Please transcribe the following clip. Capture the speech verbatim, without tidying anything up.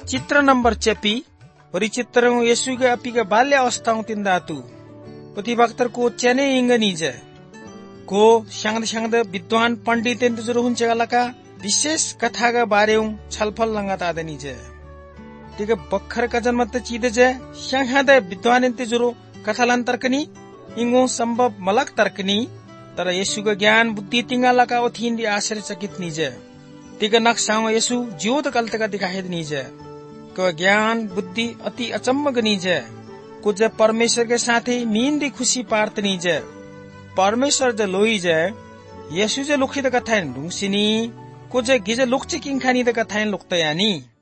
चित्र नंबर चेपी और चित्र यीशु के अपी के बाल्य अवस्थाओं तिंदातु पति भक्तर को चेने इंगनीजे को शंगद शंगद विद्वान पंडित इंतजुर हुंचे लका विशेष कथा का बारे छलफल लंगा तादनीजे ठीक है बखर का जन्म चीद जे शंगद विद्वान इंतजुर कथालन तर्कनी इंगो संभव मलक तर्कनी तर यीशु का ज्ञान बुद्धि तिंगा लका ओथीन दी आश्चर्यचकित नीजे ठीक नक्साओ यीशु ज्योत कलत का दिखाई नीजे को ज्ञान बुद्धि अति अचम्मक नीजे कुछ परमेश्वर के साथ ही मीन दी खुशी पार्त नीजे परमेश्वर जे लोई जे यीशु जे लुखी द कथाइन रुसिनी कुछ गिजे लुक्ची किंखानी द कथाइन लुक्तयानी